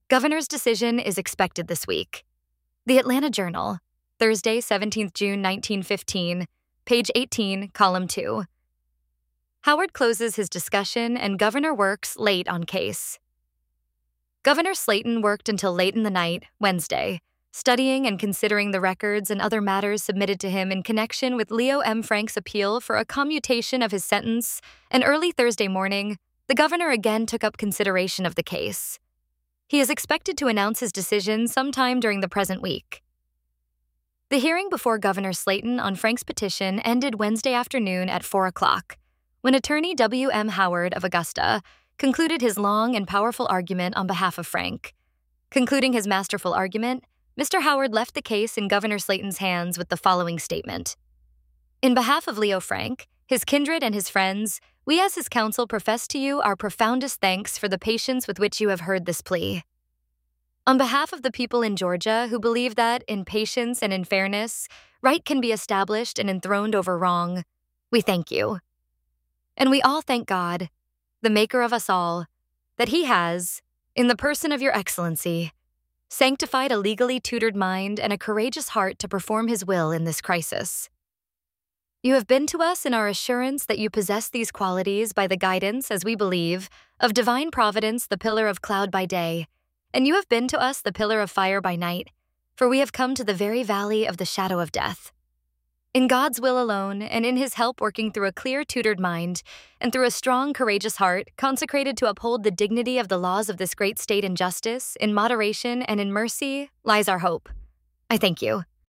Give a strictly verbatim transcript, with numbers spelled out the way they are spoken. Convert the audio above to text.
Governor's decision is expected this week. The Atlanta Journal, Thursday, seventeenth of June, nineteen fifteen, page eighteen, column two. Howard closes his discussion and Governor works late on case. Governor Slaton worked until late in the night, Wednesday, studying and considering the records and other matters submitted to him in connection with Leo M. Frank's appeal for a commutation of his sentence, and early Thursday morning, the governor again took up consideration of the case. He is expected to announce his decision sometime during the present week. The hearing before Governor Slaton on Frank's petition ended Wednesday afternoon at four o'clock, when attorney W M Howard of Augusta concluded his long and powerful argument on behalf of Frank. Concluding his masterful argument, Mister Howard left the case in Governor Slaton's hands with the following statement. In behalf of Leo Frank, his kindred and his friends, we as his counsel profess to you our profoundest thanks for the patience with which you have heard this plea. On behalf of the people in Georgia who believe that, in patience and in fairness, right can be established and enthroned over wrong, we thank you. And we all thank God, the maker of us all, that he has, in the person of your excellency, sanctified a legally tutored mind and a courageous heart to perform his will in this crisis. You have been to us in our assurance that you possess these qualities by the guidance, as we believe, of divine providence, the pillar of cloud by day, and you have been to us the pillar of fire by night, for we have come to the very valley of the shadow of death. In God's will alone, and in his help working through a clear, tutored mind, and through a strong, courageous heart, consecrated to uphold the dignity of the laws of this great state in justice, in moderation, and in mercy, lies our hope. I thank you.